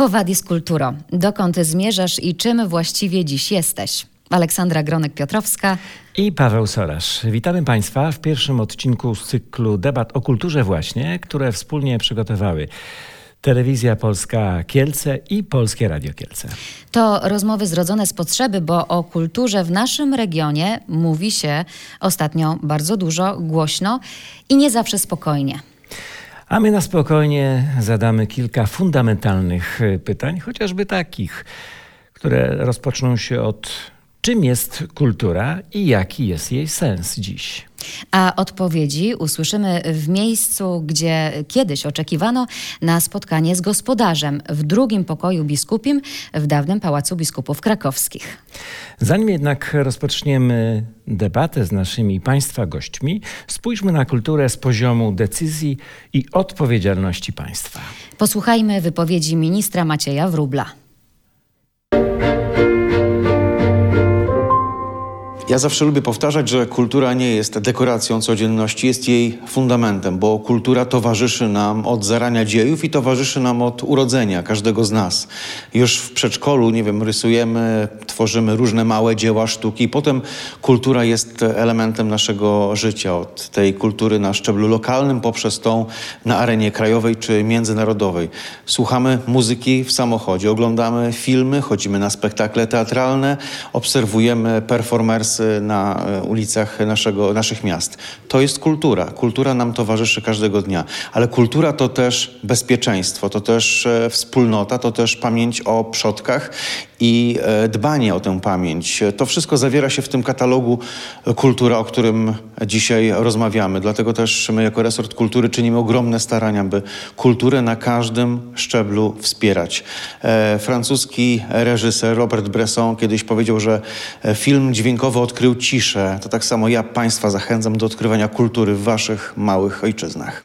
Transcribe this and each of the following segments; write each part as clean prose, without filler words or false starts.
Quo vadis culturo? Dokąd zmierzasz i czym właściwie dziś jesteś? Aleksandra Gronek-Piotrowska i Paweł Sorasz. Witamy Państwa w pierwszym odcinku z cyklu debat o kulturze właśnie, które wspólnie przygotowały Telewizja Polska Kielce i Polskie Radio Kielce. To rozmowy zrodzone z potrzeby, bo o kulturze w naszym regionie mówi się ostatnio bardzo dużo, głośno i nie zawsze spokojnie. A my na spokojnie zadamy kilka fundamentalnych pytań, chociażby takich, które rozpoczną się od czym jest kultura i jaki jest jej sens dziś. A odpowiedzi usłyszymy w miejscu, gdzie kiedyś oczekiwano na spotkanie z gospodarzem, w drugim pokoju biskupim w dawnym Pałacu Biskupów Krakowskich. Zanim jednak rozpoczniemy debatę z naszymi Państwa gośćmi, spójrzmy na kulturę z poziomu decyzji i odpowiedzialności państwa. Posłuchajmy wypowiedzi ministra Macieja Wróbla. Ja zawsze lubię powtarzać, że kultura nie jest dekoracją codzienności, jest jej fundamentem, bo kultura towarzyszy nam od zarania dziejów i towarzyszy nam od urodzenia każdego z nas. Już w przedszkolu, rysujemy, tworzymy różne małe dzieła sztuki i potem kultura jest elementem naszego życia. Od tej kultury na szczeblu lokalnym poprzez tą na arenie krajowej czy międzynarodowej. Słuchamy muzyki w samochodzie, oglądamy filmy, chodzimy na spektakle teatralne, obserwujemy performersy na ulicach naszych miast. To jest kultura. Kultura nam towarzyszy każdego dnia. Ale kultura to też bezpieczeństwo, to też wspólnota, to też pamięć o przodkach i dbanie o tę pamięć. To wszystko zawiera się w tym katalogu kultura, o którym dzisiaj rozmawiamy. Dlatego też my jako resort kultury czynimy ogromne starania, by kulturę na każdym szczeblu wspierać. Francuski reżyser Robert Bresson kiedyś powiedział, że film dźwiękowy odkrył ciszę. To tak samo ja Państwa zachęcam do odkrywania kultury w Waszych małych ojczyznach.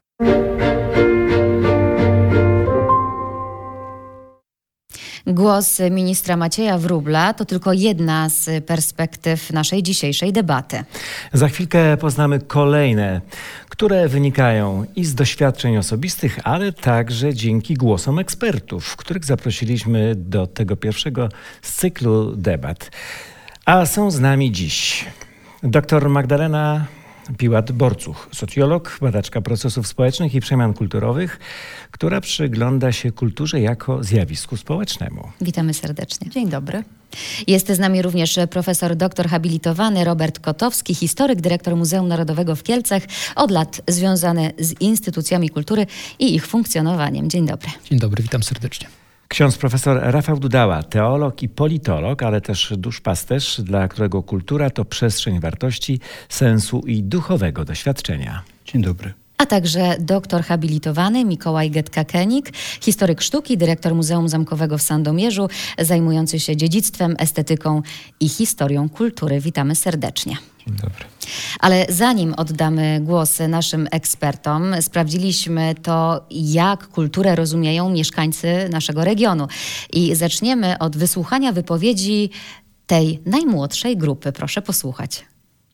Głos ministra Macieja Wróbla to tylko jedna z perspektyw naszej dzisiejszej debaty. Za chwilkę poznamy kolejne, które wynikają i z doświadczeń osobistych, ale także dzięki głosom ekspertów, których zaprosiliśmy do tego pierwszego z cyklu debat. A są z nami dziś dr Magdalena Piłat-Borcuch, socjolog, badaczka procesów społecznych i przemian kulturowych, która przygląda się kulturze jako zjawisku społecznemu. Witamy serdecznie. Dzień dobry. Jest z nami również profesor doktor habilitowany Robert Kotowski, historyk, dyrektor Muzeum Narodowego w Kielcach, od lat związany z instytucjami kultury i ich funkcjonowaniem. Dzień dobry. Dzień dobry, witam serdecznie. Ksiądz profesor Rafał Dudała, teolog i politolog, ale też duszpasterz, dla którego kultura to przestrzeń wartości, sensu i duchowego doświadczenia. Dzień dobry. A także doktor habilitowany Mikołaj Getka-Kenik, historyk sztuki, dyrektor Muzeum Zamkowego w Sandomierzu, zajmujący się dziedzictwem, estetyką i historią kultury. Witamy serdecznie. Dzień dobry. Ale zanim oddamy głos naszym ekspertom, sprawdziliśmy to, jak kulturę rozumieją mieszkańcy naszego regionu. I zaczniemy od wysłuchania wypowiedzi tej najmłodszej grupy. Proszę posłuchać.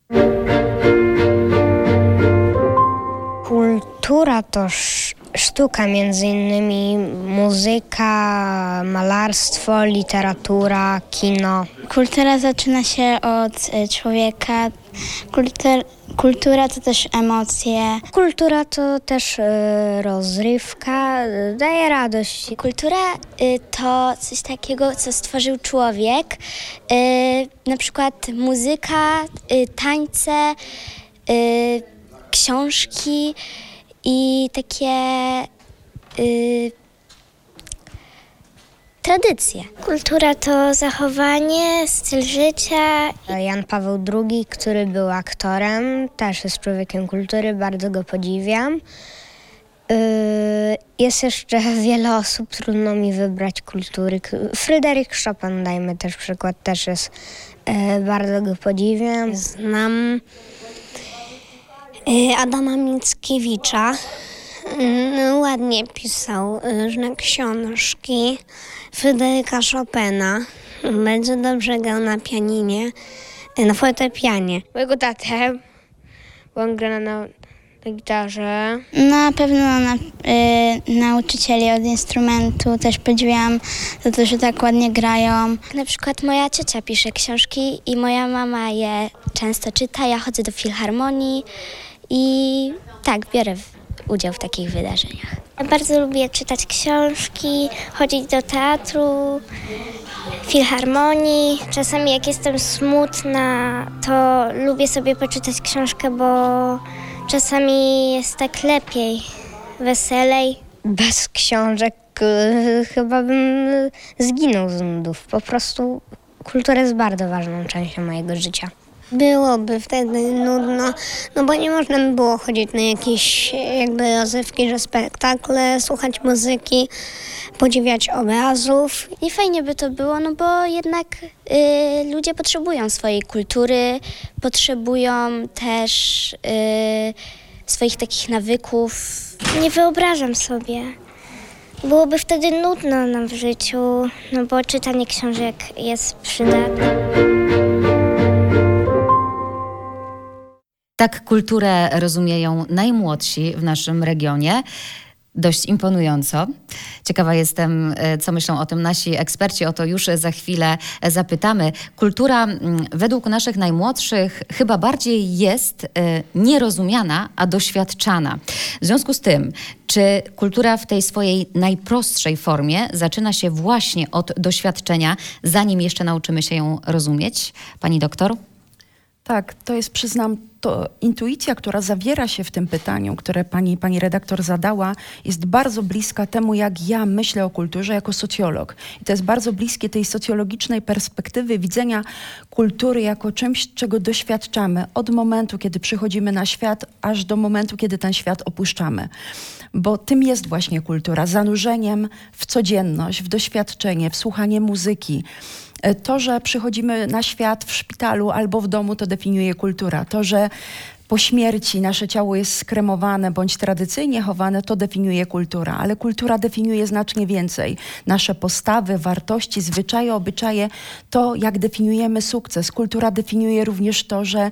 Kultura to sztuka, między innymi muzyka, malarstwo, literatura, kino. Kultura zaczyna się od człowieka. Kultura to też emocje. Kultura to też rozrywka, daje radość. Kultura to coś takiego, co stworzył człowiek. Na przykład muzyka, tańce, książki i takie tradycje. Kultura to zachowanie, styl życia. Jan Paweł II, który był aktorem, też jest człowiekiem kultury, bardzo go podziwiam. Jest jeszcze wiele osób, trudno mi wybrać kultury. Fryderyk Chopin, dajmy też przykład, też jest, bardzo go podziwiam. Znam Adama Mickiewicza. Ładnie pisał różne książki. Fryderyka Chopina. Bardzo dobrze grał na pianinie, na fortepianie. Mojego tatę, bo on gra na Na gitarze. Na pewno nauczycieli od instrumentu też podziwiam za to, że tak ładnie grają. Na przykład moja ciocia pisze książki i moja mama je często czyta. Ja chodzę do filharmonii i tak, biorę udział w takich wydarzeniach. Ja bardzo lubię czytać książki, chodzić do teatru, filharmonii. Czasami jak jestem smutna, to lubię sobie poczytać książkę, bo czasami jest tak lepiej, weselej. Bez książek chyba bym zginął z nudów. Po prostu kultura jest bardzo ważną częścią mojego życia. Byłoby wtedy nudno, no bo nie można by było chodzić na jakieś jakby rozrywki, że spektakle, słuchać muzyki, podziwiać obrazów. I fajnie by to było, no bo jednak ludzie potrzebują swojej kultury, potrzebują też swoich takich nawyków. Nie wyobrażam sobie. Byłoby wtedy nudno nam w życiu, no bo czytanie książek jest przydatne. Tak kulturę rozumieją najmłodsi w naszym regionie. Dość imponująco. Ciekawa jestem, co myślą o tym nasi eksperci. O to już za chwilę zapytamy. Kultura według naszych najmłodszych chyba bardziej jest nierozumiana, a doświadczana. W związku z tym, czy kultura w tej swojej najprostszej formie zaczyna się właśnie od doświadczenia, zanim jeszcze nauczymy się ją rozumieć? Pani doktor? Tak, to jest, przyznam, to intuicja, która zawiera się w tym pytaniu, które pani redaktor zadała, jest bardzo bliska temu, jak ja myślę o kulturze jako socjolog. I to jest bardzo bliskie tej socjologicznej perspektywy widzenia kultury jako czymś, czego doświadczamy od momentu, kiedy przychodzimy na świat, aż do momentu, kiedy ten świat opuszczamy. Bo tym jest właśnie kultura, zanurzeniem w codzienność, w doświadczenie, w słuchanie muzyki. To, że przychodzimy na świat w szpitalu albo w domu, to definiuje kultura. To, że po śmierci nasze ciało jest skremowane bądź tradycyjnie chowane, to definiuje kultura. Ale kultura definiuje znacznie więcej. Nasze postawy, wartości, zwyczaje, obyczaje, to jak definiujemy sukces. Kultura definiuje również to, że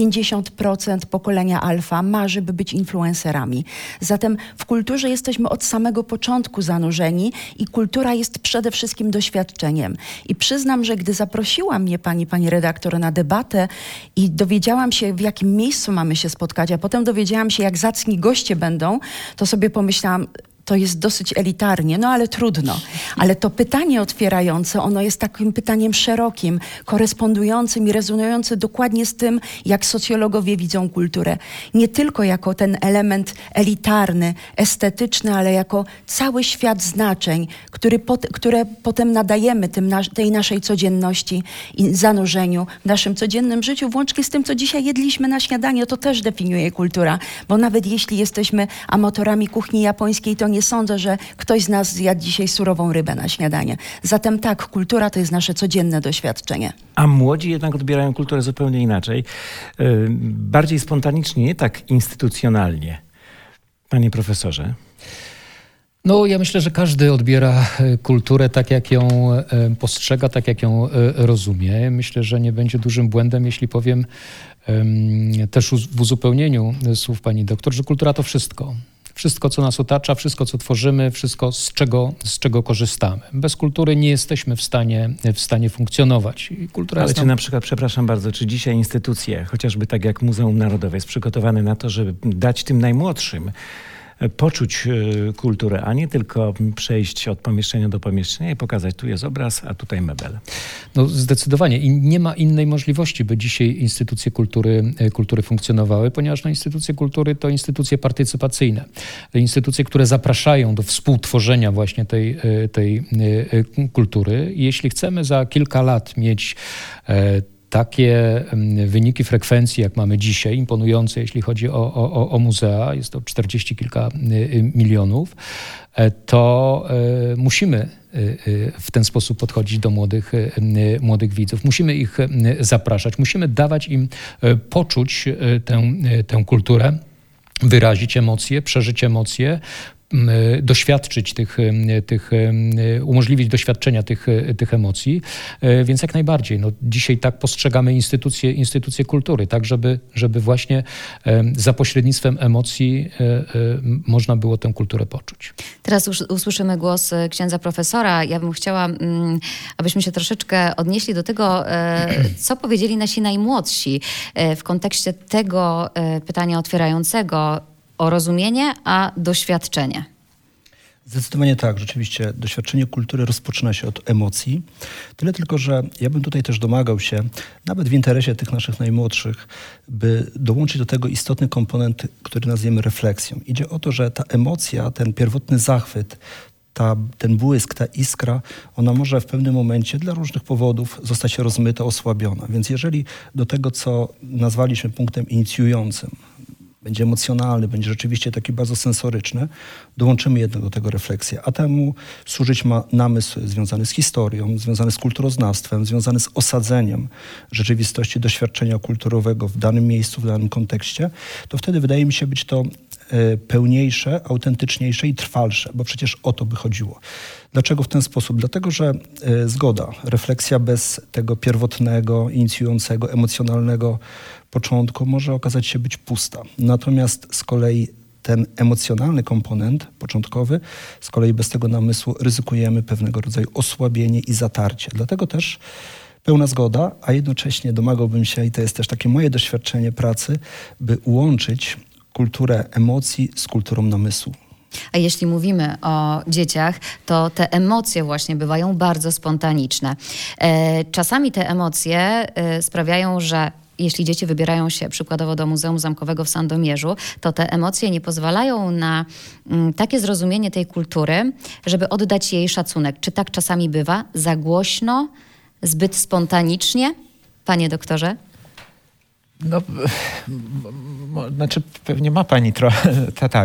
50% pokolenia alfa marzy, by być influencerami. Zatem w kulturze jesteśmy od samego początku zanurzeni i kultura jest przede wszystkim doświadczeniem. I przyznam, że gdy zaprosiła mnie pani redaktor na debatę i dowiedziałam się, w jakim miejscu mamy się spotkać, a potem dowiedziałam się, jak zacni goście będą, to sobie pomyślałam, to jest dosyć elitarnie, no ale trudno. Ale to pytanie otwierające, ono jest takim pytaniem szerokim, korespondującym i rezonującym dokładnie z tym, jak socjologowie widzą kulturę. Nie tylko jako ten element elitarny, estetyczny, ale jako cały świat znaczeń, które potem nadajemy tej naszej codzienności i zanurzeniu w naszym codziennym życiu, włącznie z tym, co dzisiaj jedliśmy na śniadanie, to też definiuje kultura. Bo nawet jeśli jesteśmy amatorami kuchni japońskiej, to nie sądzę, że ktoś z nas zjadł dzisiaj surową rybę na śniadanie. Zatem tak, kultura to jest nasze codzienne doświadczenie. A młodzi jednak odbierają kulturę zupełnie inaczej. Bardziej spontanicznie, nie tak instytucjonalnie. Panie profesorze. No, ja myślę, że każdy odbiera kulturę tak, jak ją postrzega, tak, jak ją rozumie. Myślę, że nie będzie dużym błędem, jeśli powiem też w uzupełnieniu słów pani doktor, że kultura to wszystko. Wszystko, co nas otacza, wszystko, co tworzymy, wszystko, z czego korzystamy. Bez kultury nie jesteśmy w stanie funkcjonować. I kultura Ale czy na przykład, przepraszam bardzo, czy dzisiaj instytucje, chociażby tak jak Muzeum Narodowe, jest przygotowane na to, żeby dać tym najmłodszym poczuć kulturę, a nie tylko przejść od pomieszczenia do pomieszczenia i pokazać, tu jest obraz, a tutaj mebel. No zdecydowanie. I nie ma innej możliwości, by dzisiaj instytucje kultury funkcjonowały, ponieważ instytucje kultury to instytucje partycypacyjne. Instytucje, które zapraszają do współtworzenia właśnie tej kultury. I jeśli chcemy za kilka lat mieć takie wyniki frekwencji, jak mamy dzisiaj, imponujące, jeśli chodzi o muzea, jest to 40 kilka milionów, to musimy w ten sposób podchodzić do młodych widzów. Musimy ich zapraszać, musimy dawać im poczuć tę kulturę, wyrazić emocje, przeżyć emocje, doświadczyć umożliwić doświadczenia tych emocji, więc jak najbardziej. No, dzisiaj tak postrzegamy instytucje kultury, tak żeby właśnie za pośrednictwem emocji można było tę kulturę poczuć. Teraz już usłyszymy głos księdza profesora. Ja bym chciała, abyśmy się troszeczkę odnieśli do tego, co powiedzieli nasi najmłodsi w kontekście tego pytania otwierającego o rozumienie, a doświadczenie. Zdecydowanie tak, rzeczywiście doświadczenie kultury rozpoczyna się od emocji. Tyle tylko, że ja bym tutaj też domagał się, nawet w interesie tych naszych najmłodszych, by dołączyć do tego istotny komponent, który nazwiemy refleksją. Idzie o to, że ta emocja, ten pierwotny zachwyt, ten błysk, ta iskra, ona może w pewnym momencie dla różnych powodów zostać rozmyta, osłabiona. Więc jeżeli do tego, co nazwaliśmy punktem inicjującym, będzie emocjonalny, będzie rzeczywiście taki bardzo sensoryczny, dołączymy jednak do tego refleksję. A temu służyć ma namysł związany z historią, związany z kulturoznawstwem, związany z osadzeniem rzeczywistości doświadczenia kulturowego w danym miejscu, w danym kontekście, to wtedy wydaje mi się być to pełniejsze, autentyczniejsze i trwalsze, bo przecież o to by chodziło. Dlaczego w ten sposób? Dlatego, że zgoda, refleksja bez tego pierwotnego, inicjującego, emocjonalnego początku może okazać się być pusta. Natomiast z kolei ten emocjonalny komponent początkowy, z kolei bez tego namysłu ryzykujemy pewnego rodzaju osłabienie i zatarcie. Dlatego też pełna zgoda, a jednocześnie domagałbym się, i to jest też takie moje doświadczenie pracy, by łączyć kulturę emocji z kulturą namysłu. A jeśli mówimy o dzieciach, to te emocje właśnie bywają bardzo spontaniczne. Czasami te emocje sprawiają, że jeśli dzieci wybierają się przykładowo do Muzeum Zamkowego w Sandomierzu, to te emocje nie pozwalają na takie zrozumienie tej kultury, żeby oddać jej szacunek. Czy tak czasami bywa? Za głośno? Zbyt spontanicznie? Panie doktorze? No, znaczy pewnie ma pani trochę,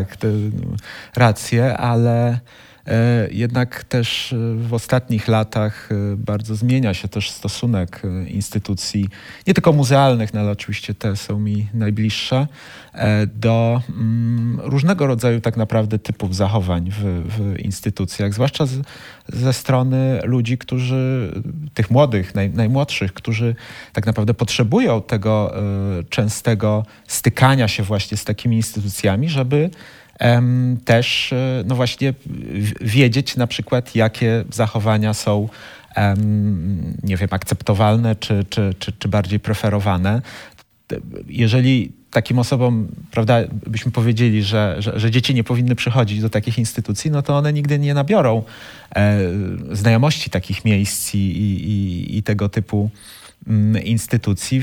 rację, ale jednak też w ostatnich latach bardzo zmienia się też stosunek instytucji, nie tylko muzealnych, no ale oczywiście te są mi najbliższe, do różnego rodzaju tak naprawdę typów zachowań w instytucjach, zwłaszcza ze strony ludzi, którzy, tych młodych, najmłodszych, którzy tak naprawdę potrzebują tego częstego stykania się właśnie z takimi instytucjami, żeby też no właśnie wiedzieć na przykład, jakie zachowania są nie wiem, akceptowalne czy bardziej preferowane. Jeżeli takim osobom, prawda, byśmy powiedzieli, że dzieci nie powinny przychodzić do takich instytucji, no to one nigdy nie nabiorą znajomości takich miejsc i tego typu instytucji,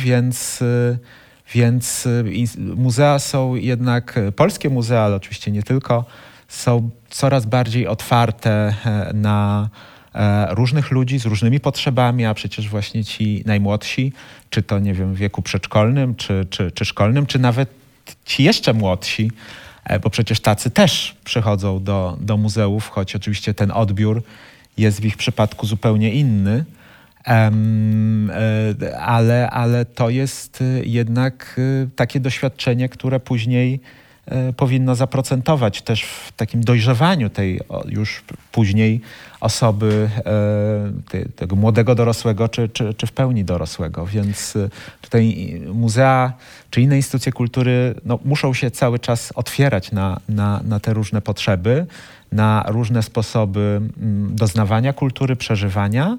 więc muzea są jednak, polskie muzea, ale oczywiście nie tylko, są coraz bardziej otwarte na różnych ludzi z różnymi potrzebami, a przecież właśnie ci najmłodsi, czy to nie wiem w wieku przedszkolnym, czy szkolnym, czy nawet ci jeszcze młodsi, bo przecież tacy też przychodzą do muzeów, choć oczywiście ten odbiór jest w ich przypadku zupełnie inny. Ale to jest jednak takie doświadczenie, które później powinno zaprocentować też w takim dojrzewaniu tej już później osoby, tego młodego dorosłego czy w pełni dorosłego. Więc tutaj muzea czy inne instytucje kultury no, muszą się cały czas otwierać na te różne potrzeby, na różne sposoby doznawania kultury, przeżywania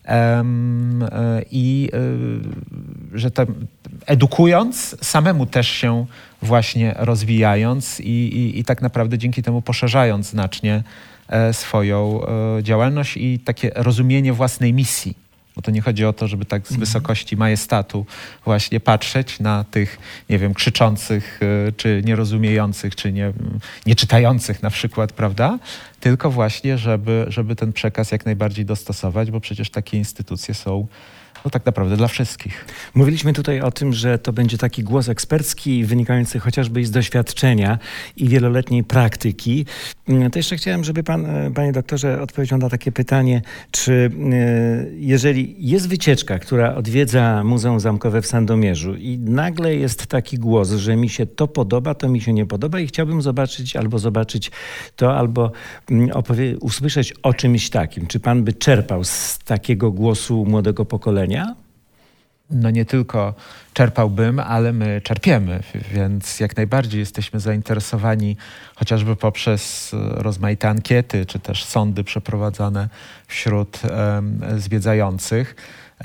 i że to edukując, samemu też się właśnie rozwijając i tak naprawdę dzięki temu poszerzając znacznie swoją działalność i takie rozumienie własnej misji. Bo to nie chodzi o to, żeby tak z wysokości majestatu właśnie patrzeć na tych, nie wiem, krzyczących, czy nierozumiejących, czy nieczytających na przykład, prawda? Tylko właśnie, żeby ten przekaz jak najbardziej dostosować, bo przecież takie instytucje są no tak naprawdę dla wszystkich. Mówiliśmy tutaj o tym, że to będzie taki głos ekspercki wynikający chociażby z doświadczenia i wieloletniej praktyki. To jeszcze chciałem, żeby pan, panie doktorze, odpowiedział na takie pytanie, czy jeżeli jest wycieczka, która odwiedza Muzeum Zamkowe w Sandomierzu i nagle jest taki głos, że mi się to podoba, to mi się nie podoba i chciałbym zobaczyć to, albo usłyszeć o czymś takim. Czy pan by czerpał z takiego głosu młodego pokolenia? No nie tylko czerpałbym, ale my czerpiemy, więc jak najbardziej jesteśmy zainteresowani chociażby poprzez rozmaite ankiety, czy też sondy przeprowadzane wśród zwiedzających,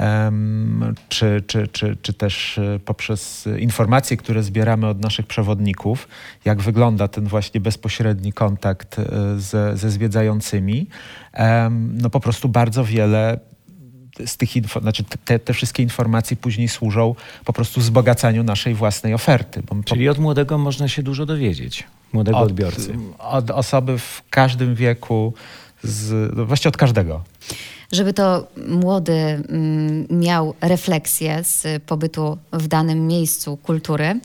czy też poprzez informacje, które zbieramy od naszych przewodników, jak wygląda ten właśnie bezpośredni kontakt ze zwiedzającymi. No po prostu bardzo wiele z tych te wszystkie informacje później służą po prostu wzbogacaniu naszej własnej oferty. Czyli od młodego można się dużo dowiedzieć, młodego odbiorcy. Od osoby w każdym wieku, właściwie od każdego. Żeby to młody miał refleksję z pobytu w danym miejscu kultury,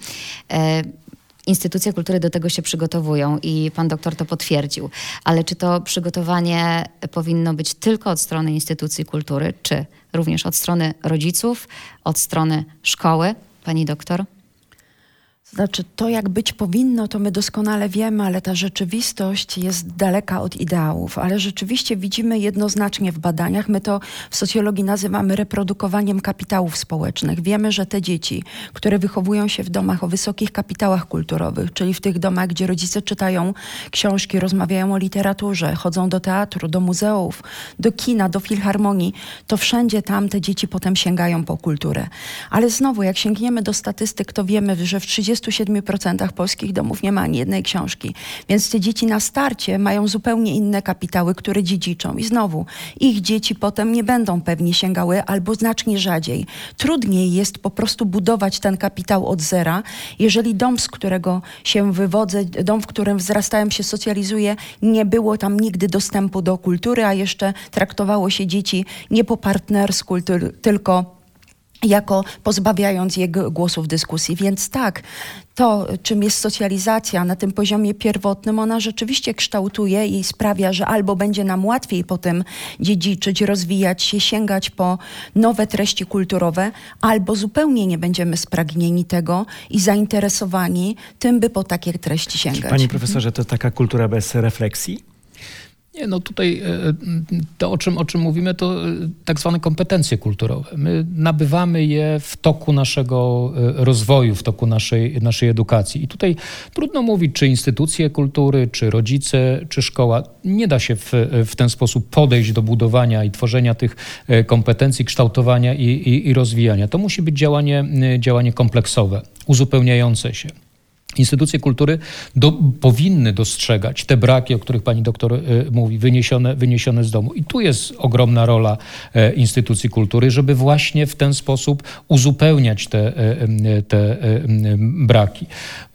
instytucje kultury do tego się przygotowują i pan doktor to potwierdził. Ale czy to przygotowanie powinno być tylko od strony instytucji kultury, czy również od strony rodziców, od strony szkoły? Pani doktor? Znaczy, to jak być powinno, to my doskonale wiemy, ale ta rzeczywistość jest daleka od ideałów. Ale rzeczywiście widzimy jednoznacznie w badaniach, my to w socjologii nazywamy reprodukowaniem kapitałów społecznych. Wiemy, że te dzieci, które wychowują się w domach o wysokich kapitałach kulturowych, czyli w tych domach, gdzie rodzice czytają książki, rozmawiają o literaturze, chodzą do teatru, do muzeów, do kina, do filharmonii, to wszędzie tam te dzieci potem sięgają po kulturę. Ale znowu, jak sięgniemy do statystyk, to wiemy, że w 37% polskich domów nie ma ani jednej książki. Więc te dzieci na starcie mają zupełnie inne kapitały, które dziedziczą. I znowu, ich dzieci potem nie będą pewnie sięgały albo znacznie rzadziej. Trudniej jest po prostu budować ten kapitał od zera, jeżeli dom, z którego się wywodzę, dom, w którym wzrastałem, się socjalizuję, nie było tam nigdy dostępu do kultury, a jeszcze traktowało się dzieci nie po partnersku, tylko jako pozbawiając je głosu w dyskusji. Więc tak, to czym jest socjalizacja na tym poziomie pierwotnym, ona rzeczywiście kształtuje i sprawia, że albo będzie nam łatwiej potem dziedziczyć, rozwijać się, sięgać po nowe treści kulturowe, albo zupełnie nie będziemy spragnieni tego i zainteresowani tym, by po takie treści sięgać. Panie profesorze, to taka kultura bez refleksji? Nie, no tutaj to, o czym mówimy, to tak zwane kompetencje kulturowe. My nabywamy je w toku naszego rozwoju, w toku naszej edukacji. I tutaj trudno mówić, czy instytucje kultury, czy rodzice, czy szkoła. Nie da się w ten sposób podejść do budowania i tworzenia tych kompetencji, kształtowania i rozwijania. To musi być działanie kompleksowe, uzupełniające się. Instytucje kultury powinny dostrzegać te braki, o których pani doktor mówi, wyniesione z domu. I tu jest ogromna rola instytucji kultury, żeby właśnie w ten sposób uzupełniać te braki.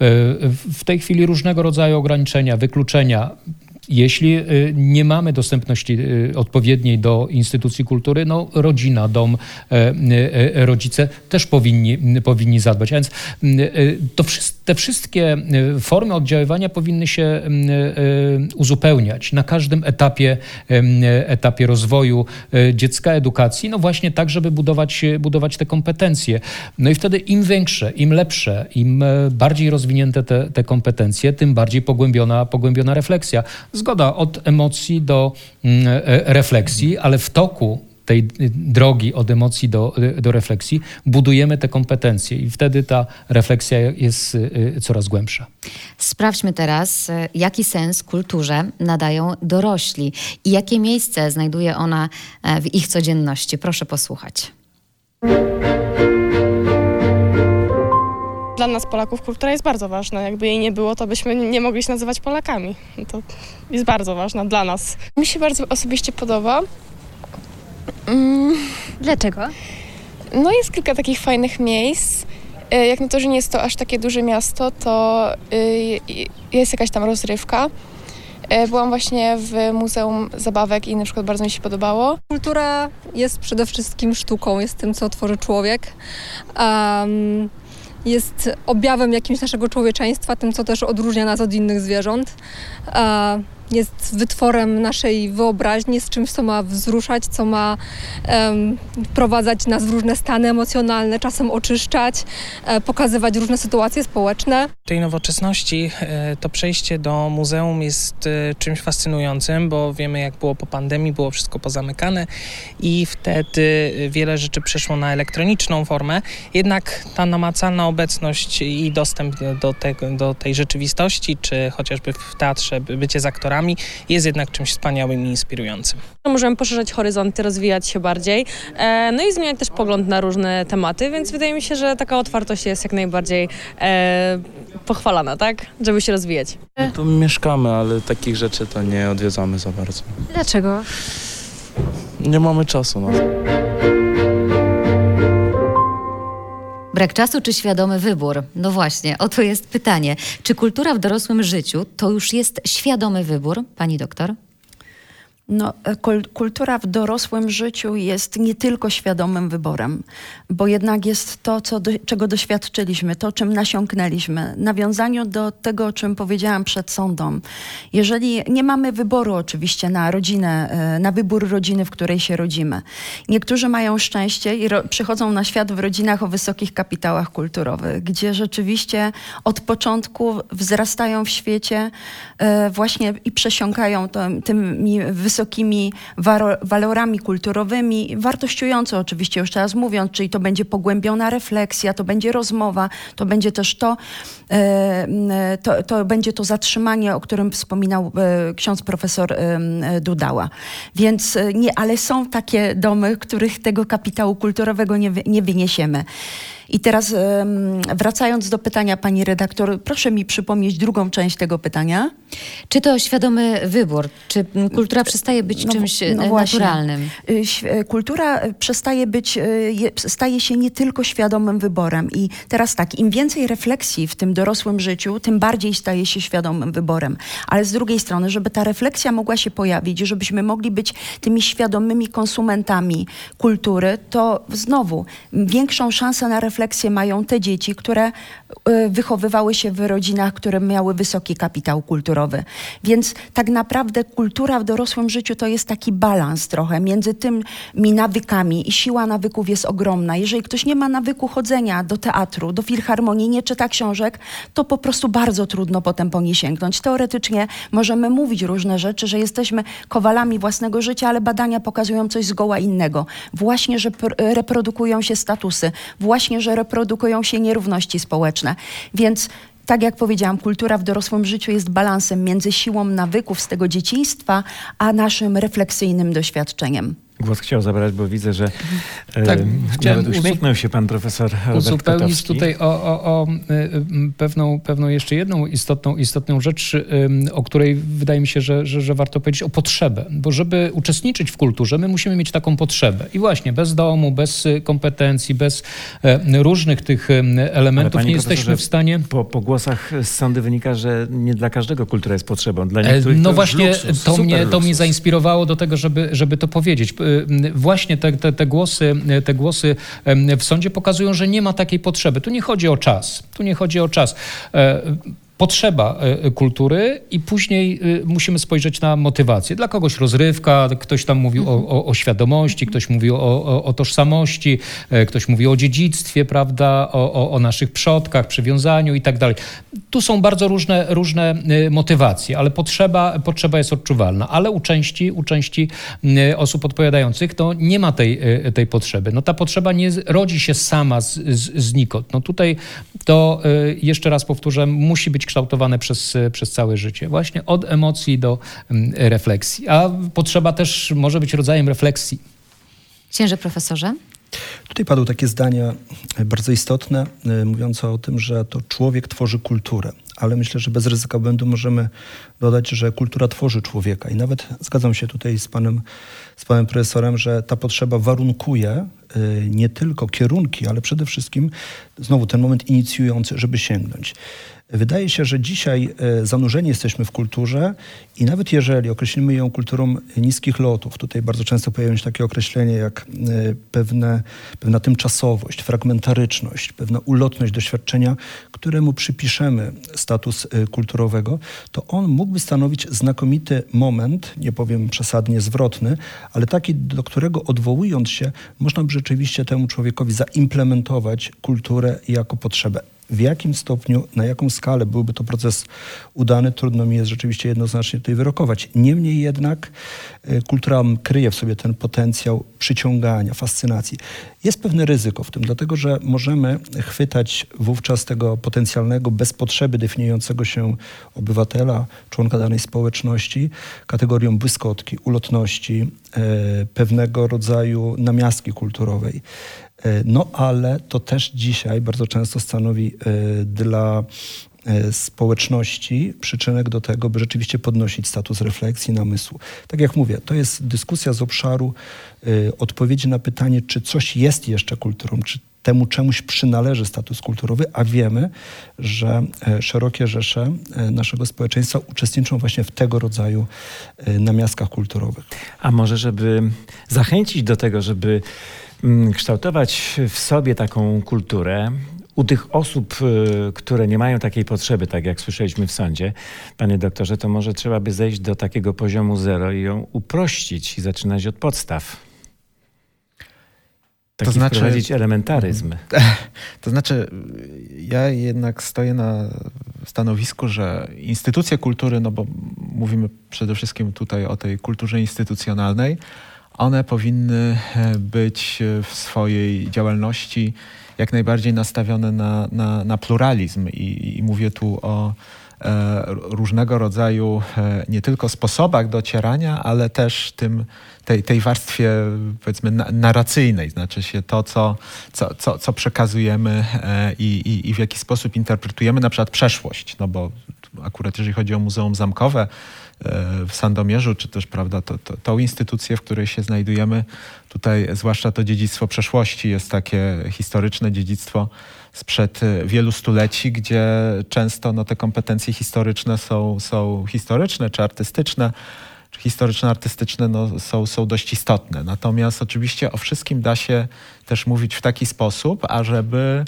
W tej chwili różnego rodzaju ograniczenia, wykluczenia. Jeśli nie mamy dostępności odpowiedniej do instytucji kultury, no rodzina, dom, rodzice też powinni zadbać. A więc te wszystkie formy oddziaływania powinny się uzupełniać na każdym etapie rozwoju dziecka, edukacji, no właśnie tak, żeby budować te kompetencje. No i wtedy im większe, im lepsze, im bardziej rozwinięte te kompetencje, tym bardziej pogłębiona refleksja. Zgoda, od emocji do refleksji, ale w toku tej drogi od emocji do refleksji budujemy te kompetencje i wtedy ta refleksja jest coraz głębsza. Sprawdźmy teraz, jaki sens kulturze nadają dorośli i jakie miejsce znajduje ona w ich codzienności. Proszę posłuchać. Dla nas, Polaków, kultura jest bardzo ważna. Jakby jej nie było, to byśmy nie mogli się nazywać Polakami. To jest bardzo ważna dla nas. Mi się bardzo osobiście podoba. Dlaczego? No jest kilka takich fajnych miejsc. Jak na to, że nie jest to aż takie duże miasto, to jest jakaś tam rozrywka. Byłam właśnie w Muzeum Zabawek i na przykład bardzo mi się podobało. Kultura jest przede wszystkim sztuką, jest tym, co tworzy człowiek. Jest objawem jakimś naszego człowieczeństwa, tym, co też odróżnia nas od innych zwierząt. Jest wytworem naszej wyobraźni, jest czymś, co ma wzruszać, co ma wprowadzać nas w różne stany emocjonalne, czasem oczyszczać, pokazywać różne sytuacje społeczne. Tej nowoczesności to przejście do muzeum jest czymś fascynującym, bo wiemy, jak było po pandemii, było wszystko pozamykane i wtedy wiele rzeczy przeszło na elektroniczną formę. Jednak ta namacalna obecność i dostęp do tej rzeczywistości, czy chociażby w teatrze bycie z aktorami, jest jednak czymś wspaniałym i inspirującym. Możemy poszerzać horyzonty, rozwijać się bardziej, no i zmieniać też pogląd na różne tematy, więc wydaje mi się, że taka otwartość jest jak najbardziej pochwalana, tak? Żeby się rozwijać. No tu mieszkamy, ale takich rzeczy to nie odwiedzamy za bardzo. Dlaczego? Nie mamy czasu na to. Brak czasu czy świadomy wybór? No właśnie, oto jest pytanie. Czy kultura w dorosłym życiu to już jest świadomy wybór, pani doktor? No, kultura w dorosłym życiu jest nie tylko świadomym wyborem, bo jednak jest to, czego doświadczyliśmy, to, czym nasiąknęliśmy. W nawiązaniu do tego, o czym powiedziałam przed sądą. Jeżeli nie mamy wyboru oczywiście na rodzinę, na wybór rodziny, w której się rodzimy. Niektórzy mają szczęście i przychodzą na świat w rodzinach o wysokich kapitałach kulturowych, gdzie rzeczywiście od początku wzrastają w świecie właśnie i przesiąkają tymi wysokimi walorami kulturowymi, wartościująco oczywiście, już teraz mówiąc, czyli to będzie pogłębiona refleksja, to będzie rozmowa, to będzie też to będzie to zatrzymanie, o którym wspominał ksiądz profesor Dudała. Więc ale są takie domy, których tego kapitału kulturowego nie wyniesiemy. I teraz wracając do pytania pani redaktor, proszę mi przypomnieć drugą część tego pytania. Czy to świadomy wybór? Czy kultura przestaje być czymś naturalnym? Kultura staje się nie tylko świadomym wyborem. I teraz tak, im więcej refleksji w tym dorosłym życiu, tym bardziej staje się świadomym wyborem. Ale z drugiej strony, żeby ta refleksja mogła się pojawić, żebyśmy mogli być tymi świadomymi konsumentami kultury, to znowu większą szansę na refleksję mają te dzieci, które wychowywały się w rodzinach, które miały wysoki kapitał kulturowy. Więc tak naprawdę kultura w dorosłym życiu to jest taki balans trochę między tymi nawykami i siła nawyków jest ogromna. Jeżeli ktoś nie ma nawyku chodzenia do teatru, do filharmonii, nie czyta książek, to po prostu bardzo trudno potem po nie sięgnąć. Teoretycznie możemy mówić różne rzeczy, że jesteśmy kowalami własnego życia, ale badania pokazują coś zgoła innego. Właśnie, że reprodukują się statusy, właśnie, że reprodukują się nierówności społeczne. Więc tak jak powiedziałam, kultura w dorosłym życiu jest balansem między siłą nawyków z tego dzieciństwa, a naszym refleksyjnym doświadczeniem. Głos chciał zabrać, bo widzę, że nawet uśmiechnął się pan profesor Robert uzupełnić Kotowski. tutaj o pewną jeszcze jedną istotną rzecz, o której wydaje mi się, że warto powiedzieć, o potrzebę. Bo żeby uczestniczyć w kulturze, my musimy mieć taką potrzebę. I właśnie bez domu, bez kompetencji, bez różnych tych elementów nie jesteśmy w stanie... Po głosach z sądy wynika, że nie dla każdego kultura jest potrzebą. Dla niektórych no to właśnie, luksus, to mnie zainspirowało do tego, żeby to powiedzieć. Właśnie te głosy w sądzie pokazują, że nie ma takiej potrzeby. Tu nie chodzi o czas. Potrzeba kultury i później musimy spojrzeć na motywację. Dla kogoś rozrywka, ktoś tam mówił o świadomości, ktoś mówił o tożsamości, ktoś mówił o dziedzictwie, prawda, o naszych przodkach, przywiązaniu i tak dalej. Tu są bardzo różne motywacje, ale potrzeba jest odczuwalna. Ale u części osób odpowiadających to nie ma tej potrzeby. No ta potrzeba nie rodzi się sama znikąd. No tutaj to jeszcze raz powtórzę, musi być kształtowane przez całe życie. Właśnie od emocji do refleksji. A potrzeba też może być rodzajem refleksji. Księże profesorze? Tutaj padło takie zdania bardzo istotne, mówiące o tym, że to człowiek tworzy kulturę. Ale myślę, że bez ryzyka błędu możemy dodać, że kultura tworzy człowieka. I nawet zgadzam się tutaj z panem profesorem, że ta potrzeba warunkuje nie tylko kierunki, ale przede wszystkim znowu ten moment inicjujący, żeby sięgnąć. Wydaje się, że dzisiaj zanurzeni jesteśmy w kulturze i nawet jeżeli określimy ją kulturą niskich lotów, tutaj bardzo często pojawiają się takie określenia jak pewna tymczasowość, fragmentaryczność, pewna ulotność doświadczenia, któremu przypiszemy status kulturowego, to on mógłby stanowić znakomity moment, nie powiem przesadnie zwrotny, ale taki, do którego odwołując się, można by rzeczywiście temu człowiekowi zaimplementować kulturę jako potrzebę. W jakim stopniu, na jaką skalę byłby to proces udany, trudno mi jest rzeczywiście jednoznacznie tutaj wyrokować. Niemniej jednak kultura kryje w sobie ten potencjał przyciągania, fascynacji. Jest pewne ryzyko w tym, dlatego że możemy chwytać wówczas tego potencjalnego, bez potrzeby definiującego się obywatela, członka danej społeczności, kategorią błyskotki, ulotności, pewnego rodzaju namiastki kulturowej. No ale to też dzisiaj bardzo często stanowi dla społeczności przyczynek do tego, by rzeczywiście podnosić status refleksji, namysłu. Tak jak mówię, to jest dyskusja z obszaru odpowiedzi na pytanie, czy coś jest jeszcze kulturą, czy temu czemuś przynależy status kulturowy, a wiemy, że szerokie rzesze naszego społeczeństwa uczestniczą właśnie w tego rodzaju namiastkach kulturowych. A może, żeby zachęcić do tego, żeby kształtować w sobie taką kulturę, u tych osób, które nie mają takiej potrzeby, tak jak słyszeliśmy w sądzie, panie doktorze, to może trzeba by zejść do takiego poziomu zero i ją uprościć i zaczynać od podstaw. To znaczy wprowadzić elementaryzm. To znaczy, ja jednak stoję na stanowisku, że instytucje kultury, no bo mówimy przede wszystkim tutaj o tej kulturze instytucjonalnej, one powinny być w swojej działalności jak najbardziej nastawione na pluralizm i mówię tu o różnego rodzaju nie tylko sposobach docierania, ale też tej warstwie, powiedzmy, narracyjnej, znaczy się to, co przekazujemy i w jaki sposób interpretujemy na przykład przeszłość, no bo akurat jeżeli chodzi o Muzeum Zamkowe w Sandomierzu, czy też, prawda, tą instytucję, w której się znajdujemy, tutaj zwłaszcza to dziedzictwo przeszłości jest takie historyczne dziedzictwo sprzed wielu stuleci, gdzie często te kompetencje historyczne są historyczne czy artystyczne, czy historyczno-artystyczne są dość istotne. Natomiast oczywiście o wszystkim da się też mówić w taki sposób, ażeby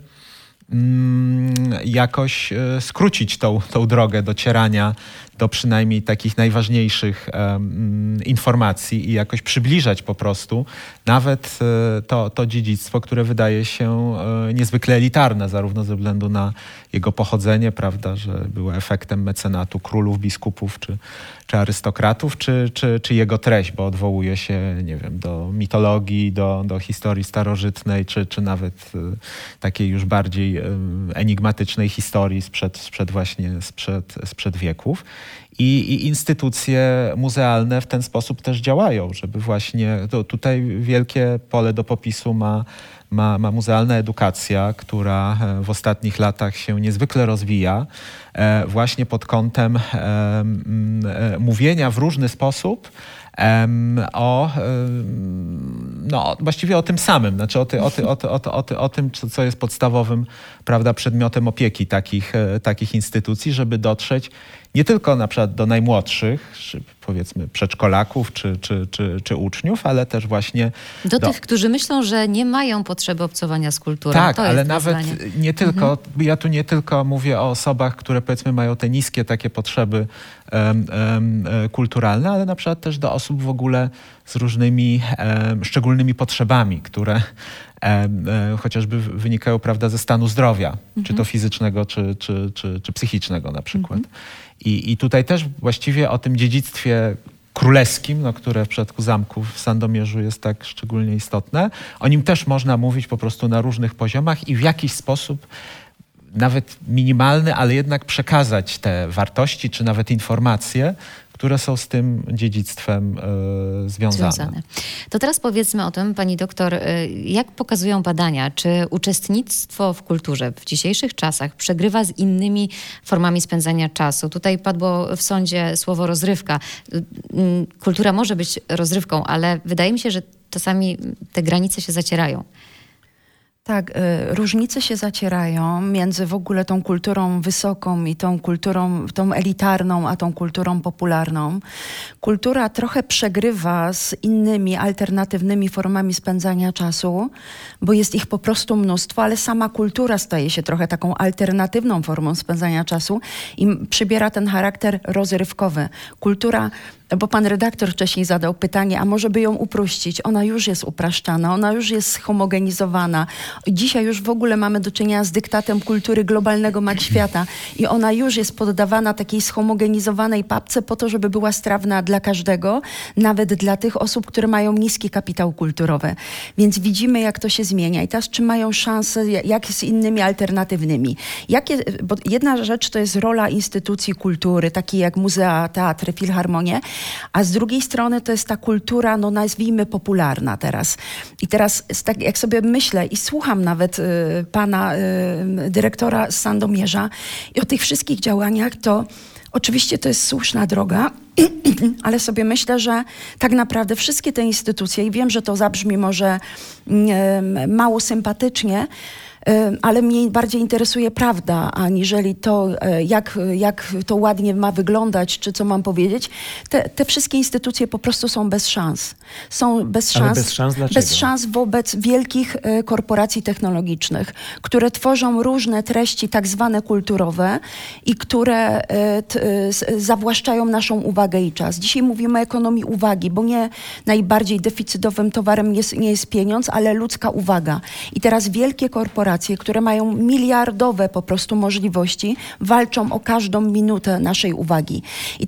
jakoś skrócić tą drogę docierania do przynajmniej takich najważniejszych informacji i jakoś przybliżać po prostu nawet to dziedzictwo, które wydaje się niezwykle elitarne, zarówno ze względu na jego pochodzenie, prawda, że było efektem mecenatu królów, biskupów czy arystokratów, czy jego treść, bo odwołuje się, nie wiem, do mitologii, do historii starożytnej, czy nawet takiej już bardziej enigmatycznej historii sprzed wieków. I instytucje muzealne w ten sposób też działają, żeby właśnie tutaj wielkie pole do popisu ma muzealna edukacja, która w ostatnich latach się niezwykle rozwija, właśnie pod kątem mówienia w różny sposób właściwie o tym samym, znaczy o tym, co jest podstawowym, prawda, przedmiotem opieki takich instytucji, żeby dotrzeć nie tylko na przykład do najmłodszych, czy powiedzmy przedszkolaków, czy uczniów, ale też właśnie do tych, którzy myślą, że nie mają potrzeby obcowania z kulturą. Tak, to ale nawet nie tylko, ja tu nie tylko mówię o osobach, które powiedzmy mają te niskie takie potrzeby kulturalne, ale na przykład też do osób w ogóle z różnymi szczególnymi potrzebami, które chociażby wynikają, prawda, ze stanu zdrowia, czy to fizycznego, czy psychicznego na przykład. I tutaj też właściwie o tym dziedzictwie królewskim, które w przypadku zamku w Sandomierzu jest tak szczególnie istotne, o nim też można mówić po prostu na różnych poziomach i w jakiś sposób nawet minimalny, ale jednak przekazać te wartości, czy nawet informacje, które są z tym dziedzictwem związane. To teraz powiedzmy o tym, pani doktor, jak pokazują badania, czy uczestnictwo w kulturze w dzisiejszych czasach przegrywa z innymi formami spędzania czasu? Tutaj padło w sądzie słowo rozrywka. Kultura może być rozrywką, ale wydaje mi się, że czasami te granice się zacierają. Tak, różnice się zacierają między w ogóle tą kulturą wysoką i tą kulturą, tą elitarną, a tą kulturą popularną. Kultura trochę przegrywa z innymi alternatywnymi formami spędzania czasu, bo jest ich po prostu mnóstwo, ale sama kultura staje się trochę taką alternatywną formą spędzania czasu i przybiera ten charakter rozrywkowy. Kultura, bo pan redaktor wcześniej zadał pytanie, a może by ją uprościć? Ona już jest upraszczana, ona już jest zhomogenizowana. Dzisiaj już w ogóle mamy do czynienia z dyktatem kultury globalnego map świata i ona już jest poddawana takiej zhomogenizowanej papce po to, żeby była strawna dla każdego, nawet dla tych osób, które mają niski kapitał kulturowy. Więc widzimy, jak to się zmienia i teraz czy mają szansę, jak z innymi alternatywnymi. Bo jedna rzecz to jest rola instytucji kultury, takie jak muzea, teatry, filharmonie, a z drugiej strony to jest ta kultura, no nazwijmy popularna teraz. I teraz jak sobie myślę i słucham nawet pana dyrektora z Sandomierza i o tych wszystkich działaniach, to oczywiście to jest słuszna droga, ale sobie myślę, że tak naprawdę wszystkie te instytucje, i wiem, że to zabrzmi może mało sympatycznie, ale mnie bardziej interesuje prawda, aniżeli to, jak to ładnie ma wyglądać, czy co mam powiedzieć. Te wszystkie instytucje po prostu są bez szans. Są bez szans. Ale bez szans dlaczego? Bez szans wobec wielkich korporacji technologicznych, które tworzą różne treści tak zwane kulturowe i które zawłaszczają naszą uwagę i czas. Dzisiaj mówimy o ekonomii uwagi, bo nie najbardziej deficytowym towarem nie jest pieniądz, ale ludzka uwaga. I teraz wielkie korporacje, które mają miliardowe po prostu możliwości, walczą o każdą minutę naszej uwagi.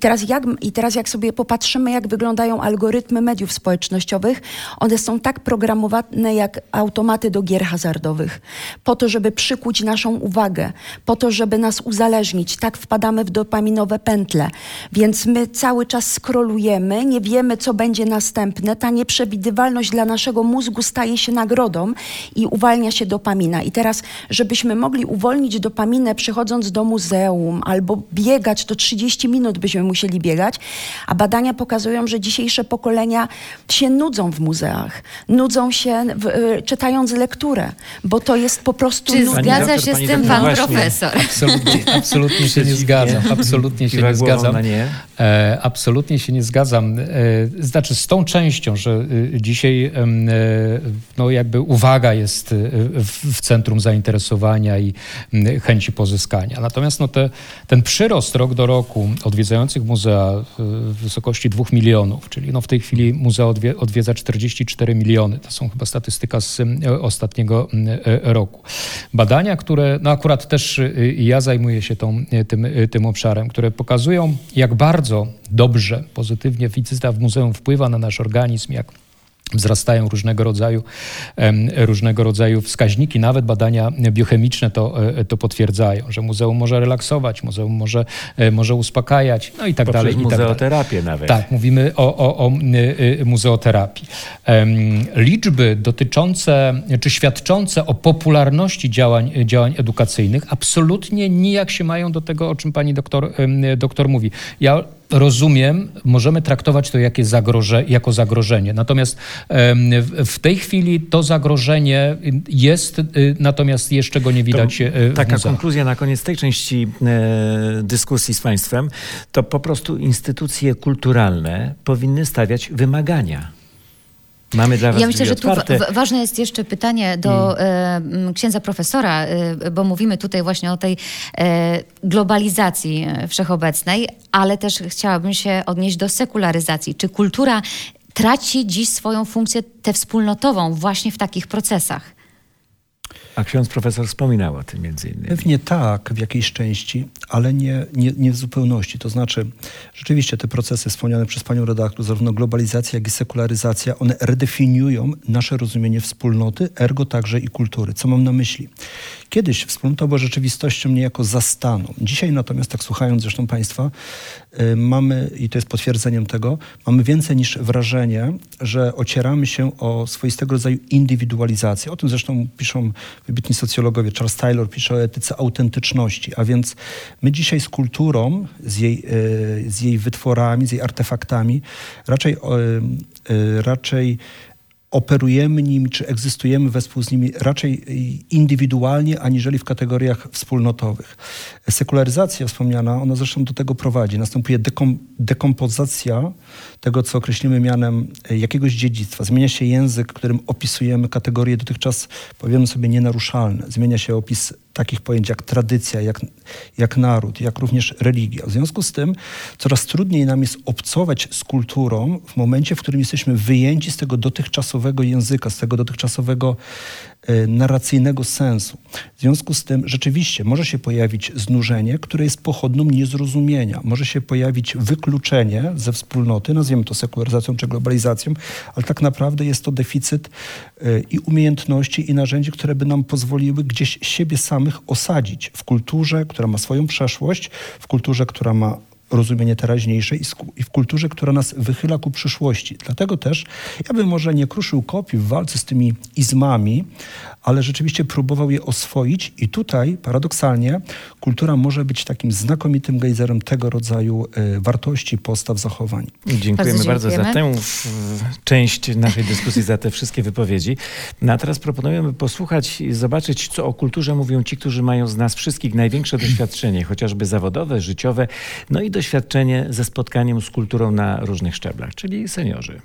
I teraz jak sobie popatrzymy, jak wyglądają algorytmy mediów społecznościowych, one są tak programowane jak automaty do gier hazardowych. Po to, żeby przykuć naszą uwagę, po to, żeby nas uzależnić. Tak wpadamy w dopaminowe pętle. Więc my cały czas scrollujemy, nie wiemy, co będzie następne. Ta nieprzewidywalność dla naszego mózgu staje się nagrodą i uwalnia się dopamina. I teraz, żebyśmy mogli uwolnić dopaminę przychodząc do muzeum albo biegać, to 30 minut byśmy musieli biegać, a badania pokazują, że dzisiejsze pokolenia się nudzą w muzeach. Nudzą się czytając lekturę, bo to jest po prostu... Czy zgadza się z tym pan profesor? Absolutnie się nie zgadzam. Absolutnie się nie zgadzam. Absolutnie się nie zgadzam. Znaczy z tą częścią, że dzisiaj no jakby uwaga jest w centrum zainteresowania i chęci pozyskania. Natomiast no ten przyrost rok do roku odwiedzających muzea w wysokości 2 milionów, czyli no w tej chwili muzea odwiedza 44 miliony. To są chyba statystyka z ostatniego roku. Badania, które, no akurat też ja zajmuję się tym obszarem, które pokazują, jak bardzo dobrze, pozytywnie wizyta w muzeum wpływa na nasz organizm, jak wzrastają różnego rodzaju wskaźniki, nawet badania biochemiczne to potwierdzają, że muzeum może relaksować, muzeum może uspokajać, no i tak dalej. Poprzez muzeoterapię nawet. Tak, mówimy o muzeoterapii. Liczby dotyczące, czy świadczące o popularności działań edukacyjnych absolutnie nijak się mają do tego, o czym pani doktor mówi. Ja rozumiem, możemy traktować to jako zagrożenie. Natomiast w tej chwili to zagrożenie jest, natomiast jeszcze go nie widać w taka muzeach. Konkluzja na koniec tej części dyskusji z państwem, to po prostu instytucje kulturalne powinny stawiać wymagania. Mamy dla was Ja myślę, że tu otwarte. ważne jest jeszcze pytanie do księdza profesora, bo mówimy tutaj właśnie o tej globalizacji wszechobecnej, ale też chciałabym się odnieść do sekularyzacji. Czy kultura traci dziś swoją funkcję tę wspólnotową właśnie w takich procesach? A ksiądz profesor wspominał o tym między innymi. Pewnie tak, w jakiejś części, ale nie w zupełności. To znaczy, rzeczywiście te procesy wspomniane przez panią redaktor, zarówno globalizacja, jak i sekularyzacja, one redefiniują nasze rozumienie wspólnoty, ergo także i kultury. Co mam na myśli? Kiedyś wspólnota była rzeczywistością niejako zastaną. Dzisiaj natomiast, tak słuchając zresztą państwa, mamy, i to jest potwierdzeniem tego, mamy więcej niż wrażenie, że ocieramy się o swoistego rodzaju indywidualizację. O tym zresztą piszą wybitni socjologowie. Charles Taylor pisze o etyce autentyczności. A więc my dzisiaj z kulturą, z jej wytworami, z jej artefaktami raczej operujemy nimi, czy egzystujemy wespół z nimi raczej indywidualnie, aniżeli w kategoriach wspólnotowych. Sekularyzacja wspomniana, ona zresztą do tego prowadzi. Następuje dekompozycja tego, co określimy mianem jakiegoś dziedzictwa. Zmienia się język, którym opisujemy kategorie dotychczas, powiemy sobie, nienaruszalne. Zmienia się opis takich pojęć jak tradycja, jak naród, jak również religia. W związku z tym coraz trudniej nam jest obcować z kulturą w momencie, w którym jesteśmy wyjęci z tego dotychczasowego języka, z tego dotychczasowego narracyjnego sensu. W związku z tym rzeczywiście może się pojawić znużenie, które jest pochodną niezrozumienia. Może się pojawić wykluczenie ze wspólnoty, nazwijmy to sekularyzacją czy globalizacją, ale tak naprawdę jest to deficyt i umiejętności i narzędzi, które by nam pozwoliły gdzieś siebie samych osadzić w kulturze, która ma swoją przeszłość, w kulturze, która ma rozumienie teraźniejsze i w kulturze, która nas wychyla ku przyszłości. Dlatego też ja bym może nie kruszył kopii w walce z tymi izmami, ale rzeczywiście próbował je oswoić i tutaj paradoksalnie kultura może być takim znakomitym gejzerem tego rodzaju wartości, postaw, zachowań. Dziękujemy bardzo za tę część naszej dyskusji, za te wszystkie wypowiedzi. No a teraz proponujemy posłuchać i zobaczyć, co o kulturze mówią ci, którzy mają z nas wszystkich największe doświadczenie, chociażby zawodowe, życiowe, no i doświadczenie ze spotkaniem z kulturą na różnych szczeblach, czyli seniorzy.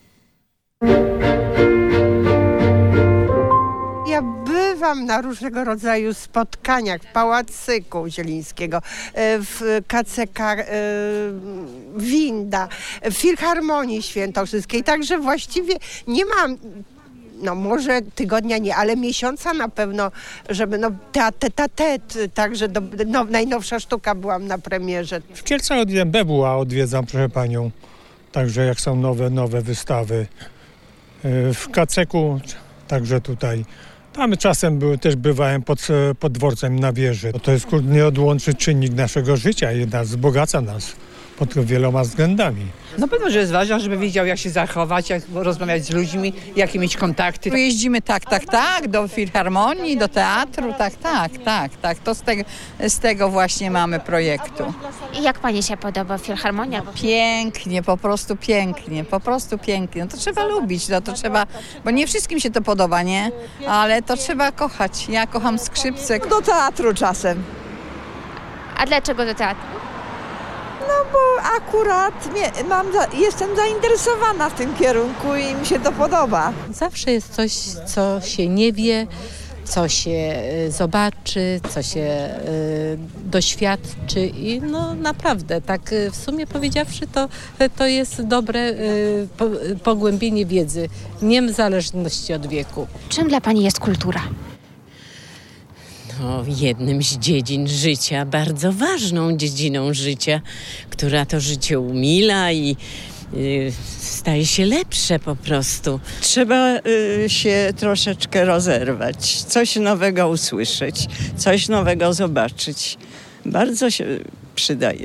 Ja bywam na różnego rodzaju spotkaniach w Pałacyku Zielińskiego, w KCK Winda, w Filharmonii Świętokrzyskiej, także właściwie nie mam, no może tygodnia nie, ale miesiąca na pewno, żeby także najnowsza sztuka byłam na premierze. W Kielcach od MBWA odwiedzam, proszę panią, także jak są nowe wystawy. W KCK także tutaj. Tam czasem też bywałem pod dworcem na wieży. To jest nieodłączny czynnik naszego życia i wzbogaca nas pod wieloma względami. Na pewno, że jest ważne, żeby wiedział, jak się zachować, jak rozmawiać z ludźmi, jakie mieć kontakty. Jeździmy do filharmonii, do teatru, tak. To z tego właśnie mamy projektu. I jak pani się podoba filharmonia? Pięknie, po prostu pięknie. No to trzeba lubić, to trzeba, bo nie wszystkim się to podoba, nie? Ale to trzeba kochać. Ja kocham skrzypce. Do teatru czasem. A dlaczego do teatru? No bo akurat jestem zainteresowana w tym kierunku i mi się to podoba. Zawsze jest coś, co się nie wie, co się zobaczy, co się doświadczy i no naprawdę, tak w sumie powiedziawszy, to jest dobre pogłębienie wiedzy, niezależności od wieku. Czym dla pani jest kultura? No, jednym z dziedzin życia, bardzo ważną dziedziną życia, która to życie umila i staje się lepsze po prostu. Trzeba się troszeczkę rozerwać, coś nowego usłyszeć, coś nowego zobaczyć. Bardzo się przydaje.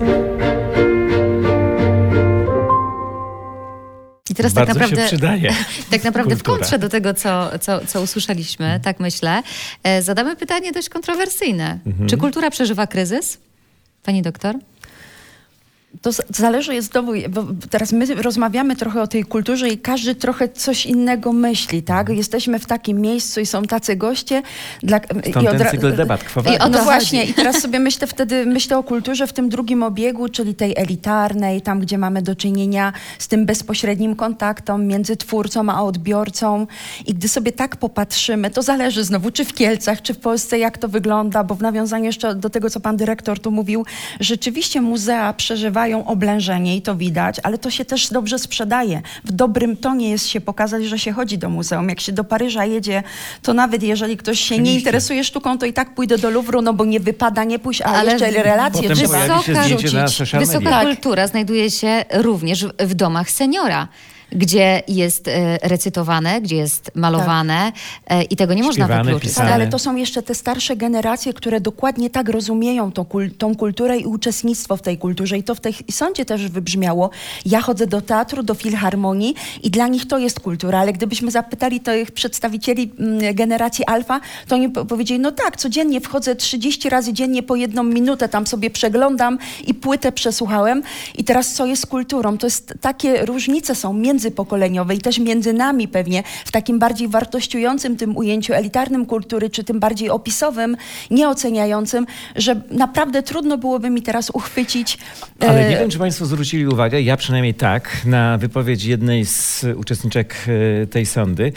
I teraz bardzo tak naprawdę, się przydaje. Tak naprawdę w kultura. kontrze do tego, co usłyszeliśmy, tak myślę, zadamy pytanie dość kontrowersyjne. Czy kultura przeżywa kryzys? Pani doktor? To zależy, jest znowu, bo teraz my rozmawiamy trochę o tej kulturze i każdy trochę coś innego myśli, tak? Jesteśmy w takim miejscu i są tacy goście. Stąd ten cykl debat kwawali. No właśnie, i teraz sobie myślę o kulturze w tym drugim obiegu, czyli tej elitarnej, tam gdzie mamy do czynienia z tym bezpośrednim kontaktem między twórcą a odbiorcą. I gdy sobie tak popatrzymy, to zależy znowu, czy w Kielcach, czy w Polsce, jak to wygląda, bo w nawiązaniu jeszcze do tego, co pan dyrektor tu mówił, rzeczywiście muzea przeżywają oblężenie i to widać, ale to się też dobrze sprzedaje. W dobrym tonie jest się pokazać, że się chodzi do muzeum. Jak się do Paryża jedzie, to nawet jeżeli ktoś się nie interesuje sztuką, to i tak pójdę do Louvru, no bo nie wypada nie pójść, ale jeszcze relacje trzeba rzucić. Wysoka kultura znajduje się również w domach seniora, gdzie jest recytowane, gdzie jest malowane i tego nie można wykluczyć. Tak, ale to są jeszcze te starsze generacje, które dokładnie tak rozumieją tą kulturę i uczestnictwo w tej kulturze. I to w tej sądzie też wybrzmiało. Ja chodzę do teatru, do filharmonii i dla nich to jest kultura, ale gdybyśmy zapytali tych przedstawicieli generacji alfa, to oni powiedzieli, no tak, codziennie wchodzę 30 razy dziennie po 1 minutę, tam sobie przeglądam i płytę przesłuchałem. I teraz co jest kulturą? To jest takie różnice są między międzypokoleniowej, też między nami pewnie, w takim bardziej wartościującym tym ujęciu elitarnym kultury, czy tym bardziej opisowym, nieoceniającym, że naprawdę trudno byłoby mi teraz uchwycić... Ale nie wiem, czy państwo zwrócili uwagę, ja przynajmniej tak, na wypowiedź jednej z uczestniczek tej sondy.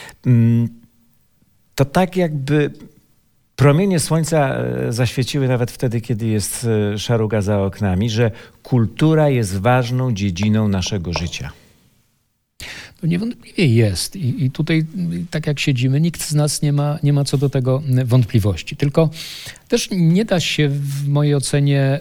To tak jakby promienie słońca zaświeciły nawet wtedy, kiedy jest szaruga za oknami, że kultura jest ważną dziedziną naszego życia. To niewątpliwie jest i tutaj tak jak siedzimy, nikt z nas nie ma co do tego wątpliwości. Tylko też nie da się w mojej ocenie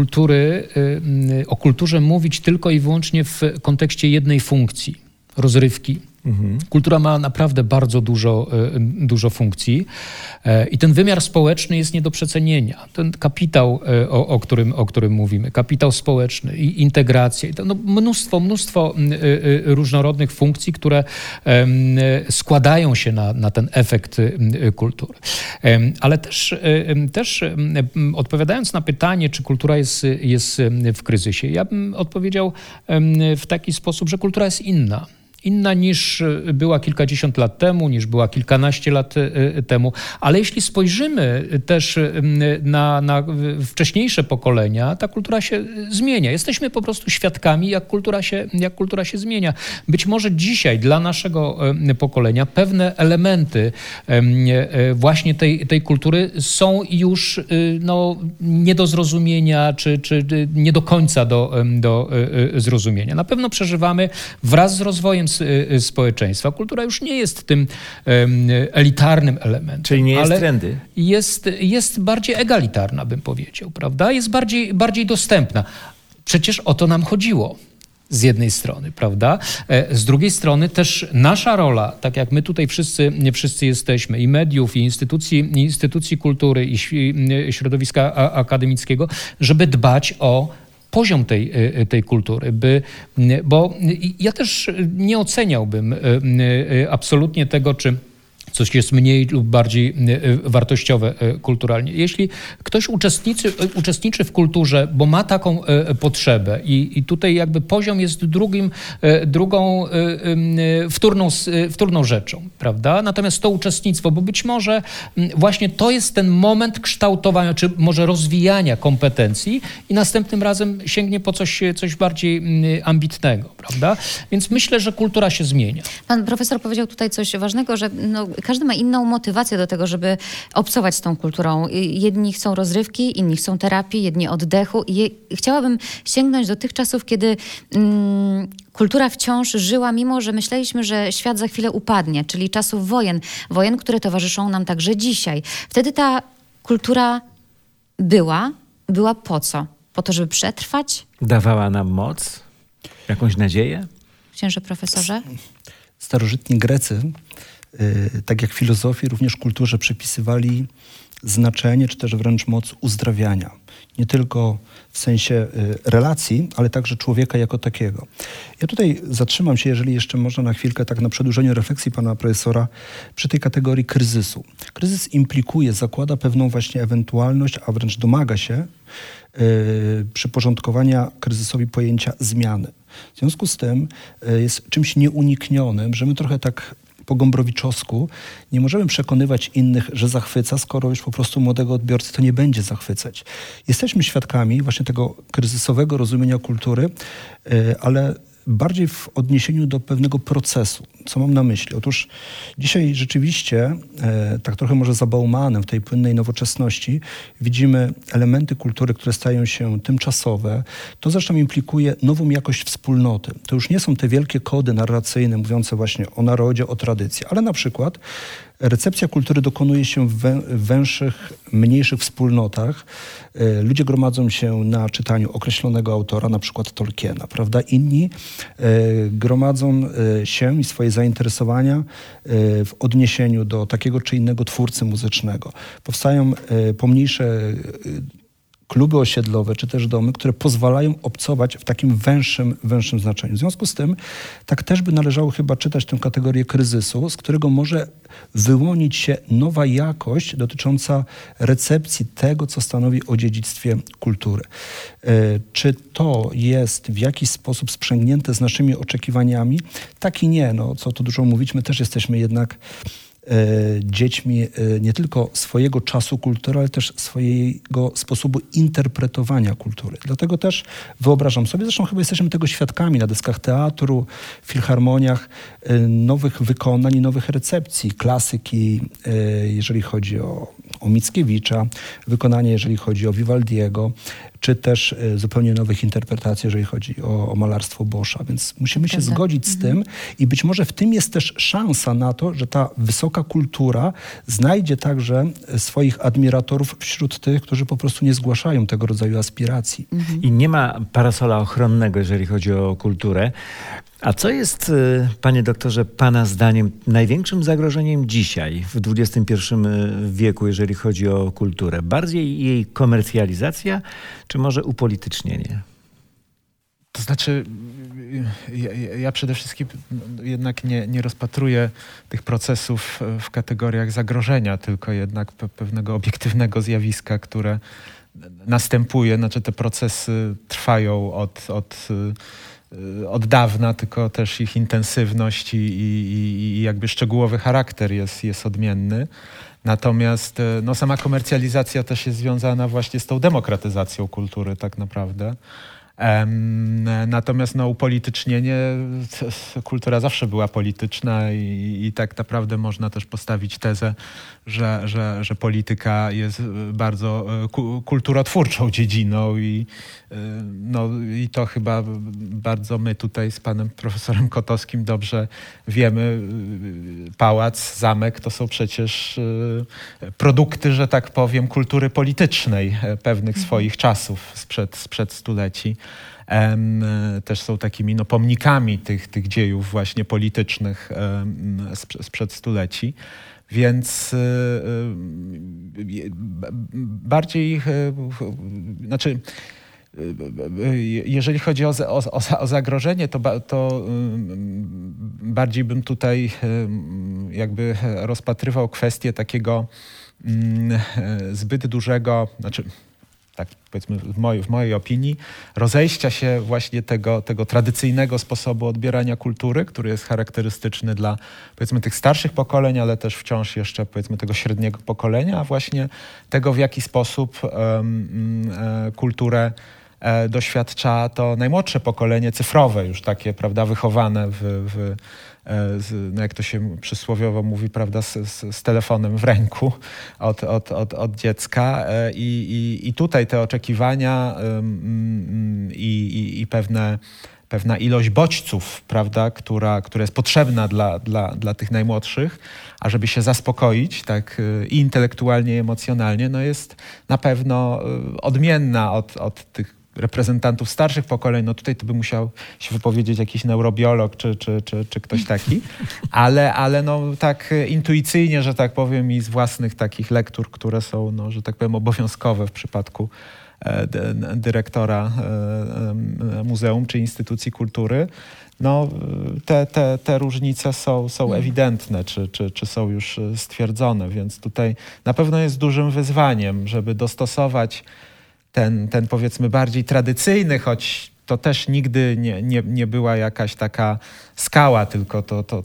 o kulturze mówić tylko i wyłącznie w kontekście jednej funkcji, rozrywki. Kultura ma naprawdę bardzo dużo funkcji i ten wymiar społeczny jest nie do przecenienia. Ten kapitał, o którym mówimy, kapitał społeczny i integracja, i to, mnóstwo różnorodnych funkcji, które składają się na ten efekt kultury. Ale też odpowiadając na pytanie, czy kultura jest w kryzysie, ja bym odpowiedział w taki sposób, że kultura jest inna niż była kilkadziesiąt lat temu, niż była kilkanaście lat temu. Ale jeśli spojrzymy też na wcześniejsze pokolenia, ta kultura się zmienia. Jesteśmy po prostu świadkami, jak kultura się zmienia. Być może dzisiaj dla naszego pokolenia pewne elementy właśnie tej kultury są już nie do zrozumienia, czy nie do końca do zrozumienia. Na pewno przeżywamy wraz z rozwojem społeczeństwa. Kultura już nie jest tym elitarnym elementem. Czyli nie jest trendy. Jest bardziej egalitarna, bym powiedział, prawda? Jest bardziej dostępna. Przecież o to nam chodziło. Z jednej strony, prawda? Z drugiej strony też nasza rola, tak jak my tutaj wszyscy jesteśmy, i mediów, i instytucji kultury, i środowiska akademickiego, żeby dbać o poziom tej kultury, bo ja też nie oceniałbym absolutnie tego, czy coś jest mniej lub bardziej wartościowe kulturalnie. Jeśli ktoś uczestniczy w kulturze, bo ma taką potrzebę i tutaj jakby poziom jest drugą wtórną rzeczą, prawda? Natomiast to uczestnictwo, bo być może właśnie to jest ten moment kształtowania, czy może rozwijania kompetencji i następnym razem sięgnie po coś bardziej ambitnego, prawda? Więc myślę, że kultura się zmienia. Pan profesor powiedział tutaj coś ważnego, że każdy ma inną motywację do tego, żeby obcować z tą kulturą. Jedni chcą rozrywki, inni chcą terapii, jedni oddechu. I chciałabym sięgnąć do tych czasów, kiedy kultura wciąż żyła, mimo że myśleliśmy, że świat za chwilę upadnie, czyli czasów wojen, które towarzyszą nam także dzisiaj. Wtedy ta kultura była po co? Po to, żeby przetrwać? Dawała nam moc? Jakąś nadzieję? Księże profesorze? Starożytni Grecy, tak jak filozofii, również kulturze przypisywali znaczenie, czy też wręcz moc uzdrawiania. Nie tylko w sensie relacji, ale także człowieka jako takiego. Ja tutaj zatrzymam się, jeżeli jeszcze można na chwilkę, tak na przedłużeniu refleksji pana profesora, przy tej kategorii kryzysu. Kryzys implikuje, zakłada pewną właśnie ewentualność, a wręcz domaga się przyporządkowania kryzysowi pojęcia zmiany. W związku z tym jest czymś nieuniknionym, że my trochę tak po gombrowiczowsku nie możemy przekonywać innych, że zachwyca, skoro już po prostu młodego odbiorcy to nie będzie zachwycać. Jesteśmy świadkami właśnie tego kryzysowego rozumienia kultury, ale bardziej w odniesieniu do pewnego procesu. Co mam na myśli? Otóż dzisiaj rzeczywiście, tak trochę może za Baumanem w tej płynnej nowoczesności, widzimy elementy kultury, które stają się tymczasowe. To zresztą implikuje nową jakość wspólnoty. To już nie są te wielkie kody narracyjne mówiące właśnie o narodzie, o tradycji, ale na przykład recepcja kultury dokonuje się w węższych, mniejszych wspólnotach. Ludzie gromadzą się na czytaniu określonego autora, na przykład Tolkiena, prawda? Inni gromadzą się i swoje zainteresowania w odniesieniu do takiego czy innego twórcy muzycznego. Powstają pomniejsze kluby osiedlowe, czy też domy, które pozwalają obcować w takim węższym znaczeniu. W związku z tym tak też by należało chyba czytać tę kategorię kryzysu, z którego może wyłonić się nowa jakość dotycząca recepcji tego, co stanowi o dziedzictwie kultury. Czy to jest w jakiś sposób sprzęgnięte z naszymi oczekiwaniami? Tak i nie. No, co tu dużo mówić, my też jesteśmy jednak dziećmi nie tylko swojego czasu kultury, ale też swojego sposobu interpretowania kultury. Dlatego też wyobrażam sobie, zresztą chyba jesteśmy tego świadkami na deskach teatru, w filharmoniach, nowych wykonań i nowych recepcji klasyki, jeżeli chodzi o Mickiewicza, wykonanie, jeżeli chodzi o Vivaldiego, czy też zupełnie nowych interpretacji, jeżeli chodzi o malarstwo Boscha. Więc musimy się zgodzić z tym i być może w tym jest też szansa na to, że ta wysoka kultura znajdzie także swoich admiratorów wśród tych, którzy po prostu nie zgłaszają tego rodzaju aspiracji. I nie ma parasola ochronnego, jeżeli chodzi o kulturę. A co jest, panie doktorze, pana zdaniem największym zagrożeniem dzisiaj w XXI wieku, jeżeli chodzi o kulturę? Bardziej jej komercjalizacja, czy może upolitycznienie? To znaczy, ja przede wszystkim jednak nie rozpatruję tych procesów w kategoriach zagrożenia, tylko jednak pewnego obiektywnego zjawiska, które następuje. Znaczy te procesy trwają od dawna, tylko też ich intensywność i jakby szczegółowy charakter jest odmienny. Natomiast no, sama komercjalizacja też jest związana właśnie z tą demokratyzacją kultury tak naprawdę. Natomiast no, upolitycznienie, kultura zawsze była polityczna i tak naprawdę można też postawić tezę, że polityka jest bardzo kulturotwórczą dziedziną i to chyba bardzo my tutaj z panem profesorem Kotowskim dobrze wiemy. Pałac, zamek to są przecież produkty, że tak powiem, kultury politycznej pewnych swoich czasów sprzed stuleci. Też są takimi pomnikami tych dziejów właśnie politycznych sprzed stuleci. Więc bardziej, znaczy, jeżeli chodzi o zagrożenie, to bardziej bym tutaj jakby rozpatrywał kwestię takiego zbyt dużego, znaczy tak powiedzmy w mojej opinii, rozejścia się właśnie tego tradycyjnego sposobu odbierania kultury, który jest charakterystyczny dla powiedzmy tych starszych pokoleń, ale też wciąż jeszcze powiedzmy tego średniego pokolenia, a właśnie tego, w jaki sposób kulturę doświadcza to najmłodsze pokolenie cyfrowe, już takie, prawda, wychowane no jak to się przysłowiowo mówi, prawda, z telefonem w ręku od dziecka. I tutaj te oczekiwania i pewna ilość bodźców, prawda, która jest potrzebna dla tych najmłodszych, a żeby się zaspokoić tak i intelektualnie, i emocjonalnie, no jest na pewno odmienna od tych reprezentantów starszych pokoleń. No tutaj to by musiał się wypowiedzieć jakiś neurobiolog czy ktoś taki, ale no tak intuicyjnie, że tak powiem, i z własnych takich lektur, które są, no, że tak powiem, obowiązkowe w przypadku dyrektora muzeum czy instytucji kultury, no te różnice są ewidentne, czy są już stwierdzone, więc tutaj na pewno jest dużym wyzwaniem, żeby dostosować ten powiedzmy bardziej tradycyjny, choć to też nigdy nie była jakaś taka skała, tylko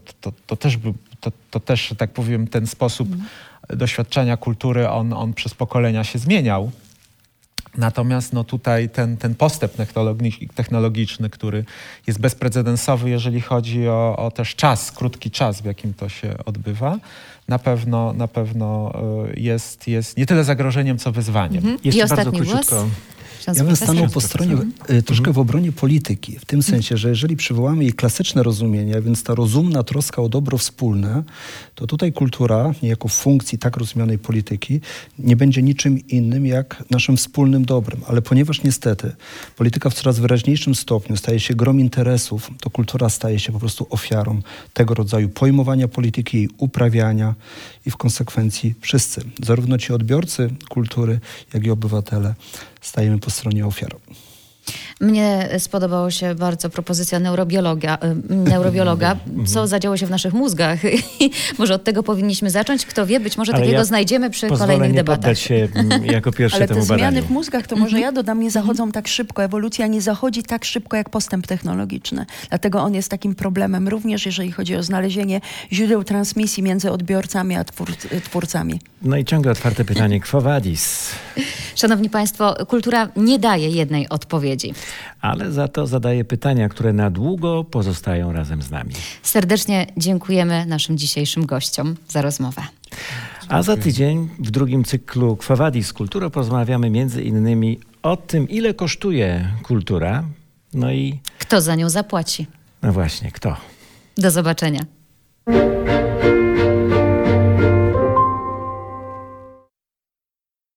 to też, że tak powiem, ten sposób doświadczenia kultury, on przez pokolenia się zmieniał. Natomiast no tutaj ten postęp technologiczny, który jest bezprecedensowy, jeżeli chodzi o też czas, krótki czas, w jakim to się odbywa, na pewno jest nie tyle zagrożeniem, co wyzwaniem. Jeszcze bardzo króciutko. Ja bym stanął po stronie troszkę w obronie polityki, w tym sensie, że jeżeli przywołamy jej klasyczne rozumienie, więc ta rozumna troska o dobro wspólne, to tutaj kultura, niejako w funkcji tak rozumianej polityki, nie będzie niczym innym jak naszym wspólnym dobrem. Ale ponieważ niestety polityka w coraz wyraźniejszym stopniu staje się grom interesów, to kultura staje się po prostu ofiarą tego rodzaju pojmowania polityki, jej uprawiania i w konsekwencji wszyscy, zarówno ci odbiorcy kultury, jak i obywatele, stajemy po stronie ofiar. Mnie spodobała się bardzo propozycja neurobiologa, co zadziało się w naszych mózgach. Może od tego powinniśmy zacząć. Kto wie, być może takiego znajdziemy przy kolejnych debatach. Poddać się jako pierwszy Ale temu te badaniu. zmiany w mózgach, to może ja dodam, nie zachodzą tak szybko. Ewolucja nie zachodzi tak szybko jak postęp technologiczny. Dlatego on jest takim problemem również, jeżeli chodzi o znalezienie źródeł transmisji między odbiorcami a twórcami. No i ciągle otwarte pytanie, quo vadis? Szanowni Państwo, kultura nie daje jednej odpowiedzi. Ale za to zadaje pytania, które na długo pozostają razem z nami. Serdecznie dziękujemy naszym dzisiejszym gościom za rozmowę. A za tydzień w drugim cyklu Quo Vadis Kultura porozmawiamy między innymi o tym, ile kosztuje kultura, no i... Kto za nią zapłaci? No właśnie, kto? Do zobaczenia.